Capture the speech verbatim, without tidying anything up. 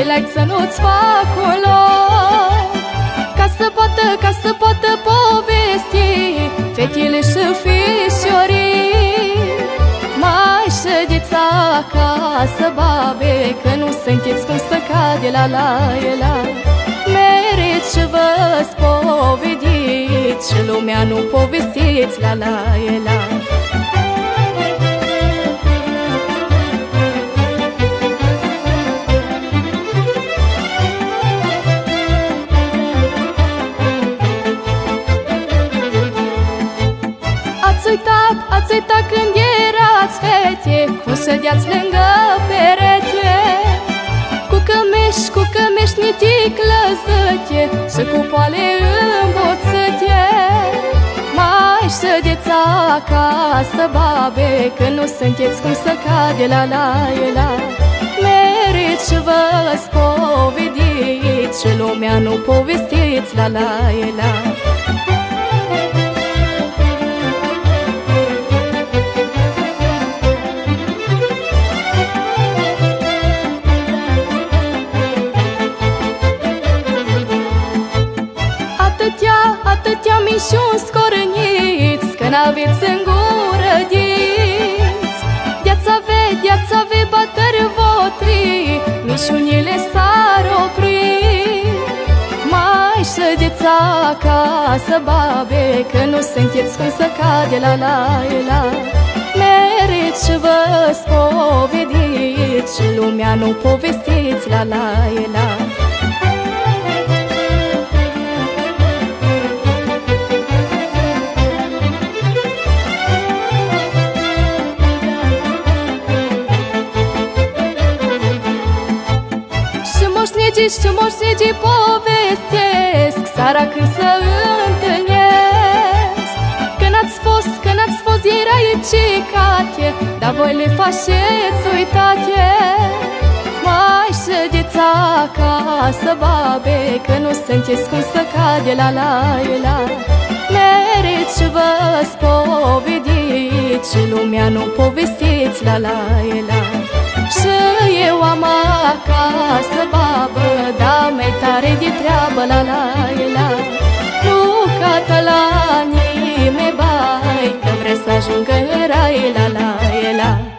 like să nu-ți fac un loc, ca să poată, ca să poată povesti fetile și fișorii. Mai ședeți acasă, babe, că nu sunteți cum să cade la la la. Meriți și vă spovediți și lumea nu povestiți la la la. Ați uitat, ați uitat când erați fete, cum ședeați lângă perete, cu cămeși, cu cămeși nitic lăzăte și cu poale îmboțăte. Mai ședeți acasă, babe, că nu sunteți cum să cade la la la. Meriți și vă spovediți și lumea nu povestiți la la la. Atâtea mișuni scorâniți, că n-aveți în gură dinți. De-ați ave, de-ați ave bătări votri, mișunile s-ar opri. Mai ședeți acasă, babe, că nu sunteți cum să cade la la la. Meriți și vă spovediți și lumea nu povestiți la la la. Moșnegii și moșnegii povestesc seara când să întâlnesc, că n-ați fost, că n-ați fost, era icicate, dar voi le faceți uitate. Mai ședeți acasă, babe, că nu sunteți cum să cade la la la. Meriți și vă spovediți și lumea nu povestiți la la la. Și eu am acasă, babă, dar mai tare de treabă la la la. Nu cată la nimeni, bai, că vreți să ajungă în rai la la la.